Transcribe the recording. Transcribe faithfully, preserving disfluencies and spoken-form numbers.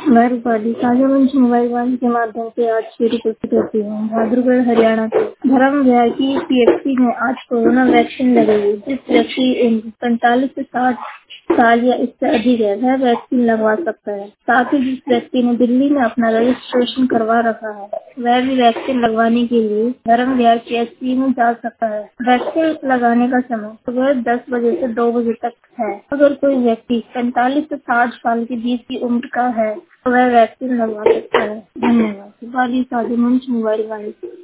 मैं रूपाली ताजा मंच मोबाइल वन के माध्यम से आज से रिपोर्ट करती हूँ। बहादुरगढ़ हरियाणा के धर्म विहार की पीएचसी में आज कोरोना वैक्सीन लगेगी। जिस व्यक्ति उम्र पैंतालीस से साठ साल या इससे अधिक है वह वैक्सीन लगवा सकता है। साथ ही जिस व्यक्ति ने दिल्ली में अपना रजिस्ट्रेशन करवा रखा है वह भी वैक्सीन लगवाने के लिए धर्म विहार पीएचसी में जा सकता है। वैक्सीन लगाने का समय सुबह दस बजे से दो बजे तक है। अगर कोई व्यक्ति पैंतालीस से साठ साल के बीच की उम्र का है तो वह वैक्सीन लगवा सकता है। धन्यवाद। रूपाली ताजा मंच मोबाइल वन।